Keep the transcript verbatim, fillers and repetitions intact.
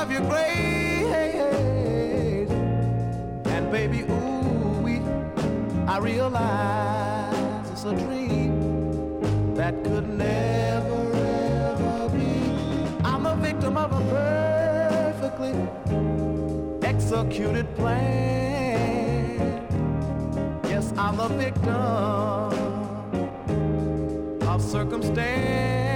of your grace. And baby, ooh, we, I realize it's a dream that could never, ever be. I'm a victim of a perfectly executed plan. Yes, I'm a victim of circumstance.